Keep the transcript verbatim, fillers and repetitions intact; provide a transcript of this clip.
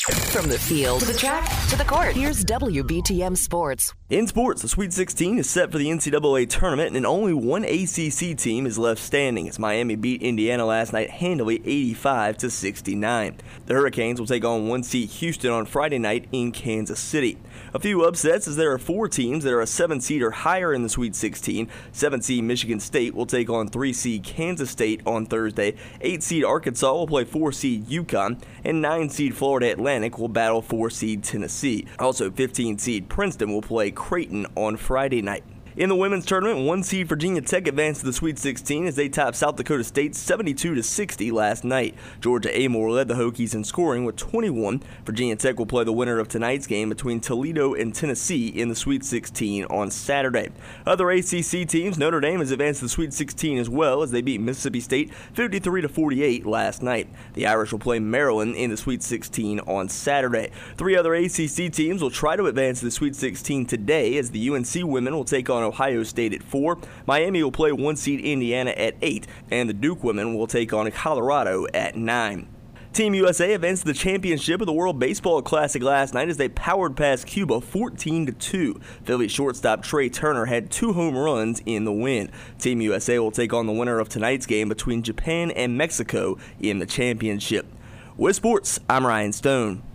From the field to the track to the court, here's W B T M Sports. In sports, the Sweet sixteen is set for the N C double A tournament, and only one A C C team is left standing as Miami beat Indiana last night handily eighty-five to sixty-nine. The Hurricanes will take on one seed Houston on Friday night in Kansas City. A few upsets as there are four teams that are a seven seed or higher in the Sweet sixteen. seven seed Michigan State will take on three seed Kansas State on Thursday. eight seed Arkansas will play four seed UConn, and nine seed Florida Atlantic will battle four seed Tennessee. Also, fifteen seed Princeton will play Creighton on Friday night. In the women's tournament, one seed Virginia Tech advanced to the Sweet sixteen as they topped South Dakota State seventy-two to sixty last night. Georgia Amore led the Hokies in scoring with twenty-one. Virginia Tech will play the winner of tonight's game between Toledo and Tennessee in the Sweet sixteen on Saturday. Other A C C teams, Notre Dame has advanced to the Sweet sixteen as well as they beat Mississippi State fifty-three to forty-eight last night. The Irish will play Maryland in the Sweet sixteen on Saturday. Three other A C C teams will try to advance to the Sweet sixteen today as the U N C women will take on Ohio State at four. Miami will play one seed Indiana at eight, and the Duke women will take on Colorado at nine. Team U S A advanced to the championship of the World Baseball Classic last night as they powered past Cuba fourteen to two. Philly shortstop Trey Turner had two home runs in the win. Team U S A will take on the winner of tonight's game between Japan and Mexico in the championship. With sports, I'm Ryan Stone.